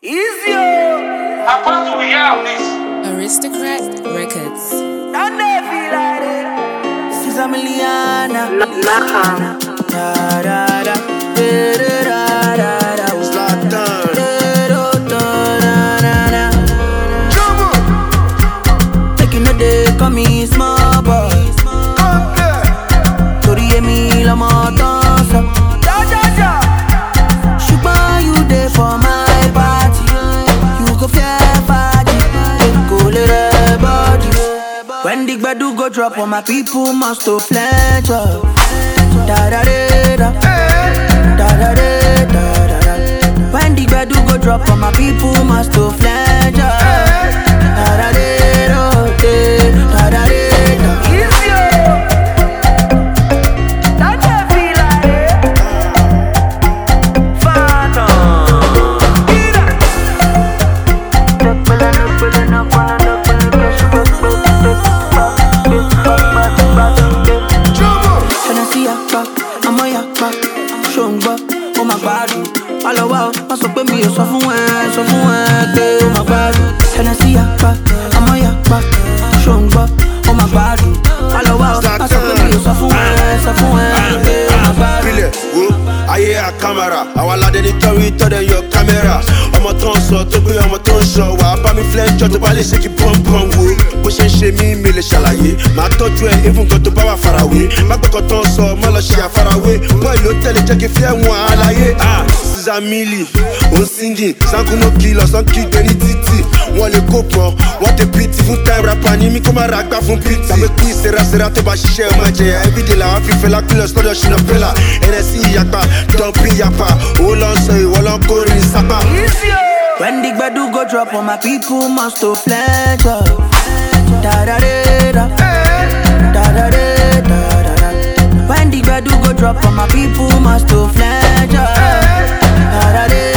Easy. How far do we have this? Aristocrat Records. And they feel like it. She's a Miliana. Da da da. Da da da da. Zlatan. Taking a day, call me small boy. Tori me la motansa. Shuba you there for my party. You go fair party. Go let her body. When the gbadu go drop on my people must to pledge up. Da da da da. Da da da da da. When the gbadu go drop on my people must to pledge up. Da da da da da da da. Easy. That they feel like it. Phantom. Hennessy yakpa, I'm a yakpa, shongba, oh my God. All a while, I so pay me so fun, oh my God. Hennessy yakpa, I'm a yakpa, shongba, oh my God. All a while, I so pay me so fun, oh my God. Bile, wo, ayé a camera. Àwa aládé ní torí tọ́dẹ̀ yọ kámẹ́rà. Ọmọ tó ń sọ tó gbé ọmọ tó ń sọ. Wà á bá mi flẹ́jọ́ tó bá lè ṣe kí pọ́npọ́n wo. Bó ṣe ń ṣe mí, mi lè ṣàlàyé. Màá tọ́jú ẹ̀ even kan tó bá wà farawé. Má gbọ́kàn tó ń sọ, má lọ ṣe àfarawé. Bọ́ọ̀lù ló tẹ̀lé jẹ́ kí fi ẹ̀wọ̀n àlàyé. Sísá mílì, ó ń singing. Sankuno kìlọ̀ sán kígbe ní títì. Wọ́n lè kó pọ̀, wọ́n tẹ pìtì fún time rapper ní mi kó má ra gbá fún pìtì. Tàbí kú ìserasera tó bá ṣiṣẹ́ ọmọ jẹ̀yà. Everyday làwọn fífẹ́ lápílọ̀ lọ́dọ̀ ṣìnà pẹ́lá. Ẹ̀rẹ́sì ìyapa, dọ̀bí yapa. Ó lọ sọ ìwọ lọ kórè ní sábà. When the gbadu go drop on my people must to pledge up. Da da da da. Da da da da da. When the gbadu go drop on my people must to pledge up. Da da da.